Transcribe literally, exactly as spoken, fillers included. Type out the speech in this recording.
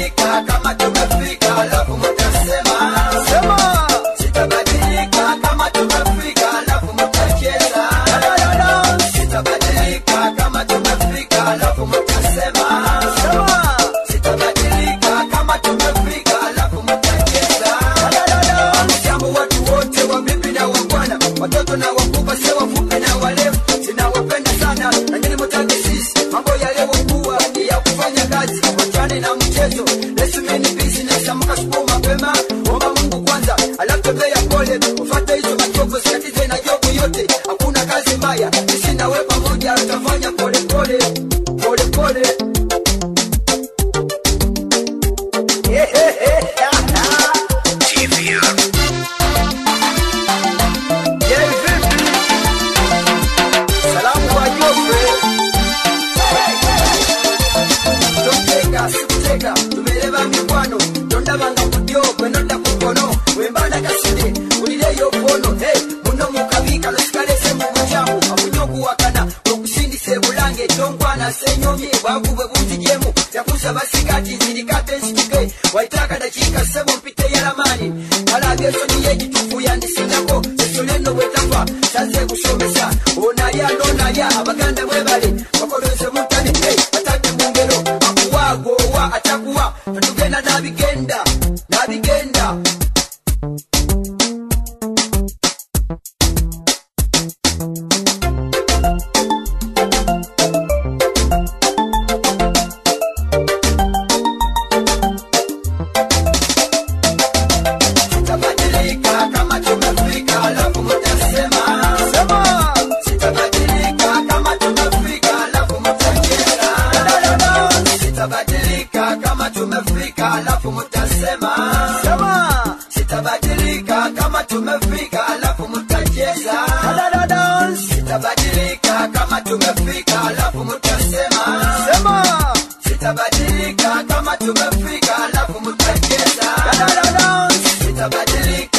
sitabadilika kama tumefika, alafu mtasema sema. Sitabadilika kama tumefika, alafu mtacheza. Sitabadilika kama tumefika, alafu mtasema sema. Sitabadilika kama tumefika, alafu mtacheza. Jambo watu wote wa bibi na wa bwana, watoto na wakubwa, sio wafupi na walefu, sinawapenda sana na nyinyi mtaki sisi. Mambo ya leo kuwa ni ya kufanya kazi, wachane na mchezo. Let's make business, amka asubuhi mapema, omba Mungu kwanza, alafu tembea pole, ufuate hizo machogo, sikatize na jogo yote. Hakuna kazi mbaya, sisi na wewe pamoja tutafanya pole pole, pole pole. Yeah, yeah, yeah. T V R. Yeah, vipi? Salamu kwa Jofre. Tokeka, sikuteka, tumeleva mikwano, tonda banga kudio, kwenonda kukono, wembana kaside, ulile yokono, hey, muno mukabika, losikale semu mchamu, amunyoku wakana, wakusindi sebulange, tongwana senyomye, wakube bujijemu, yakusa basikati, zinikate nsituke, waitaka dakika sebo mpite yalamani, alabyeso niye jitufu yandisinako, sesoleno wetafa, saze kusomesa, onaya, nonaya, abaganda mwebale, wakolose mutane, hey, atate mungelo, akuwagowa, atakuwa, fatugenda nabigenda, nabigenda. Sitabadilika kama tumefika, alafu mtasema sema. Sitabadilika kama tumefika, alafu mtacheza. Sitabadilika kama tumefika, alafu mtasema sema. Sitabadilika kama tumefika, alafu mtacheza. Sitabadilika kama tumefika, alafu mtasema sema. Sitabadilika kama tumefika, alafu mtacheza. Sitabadilika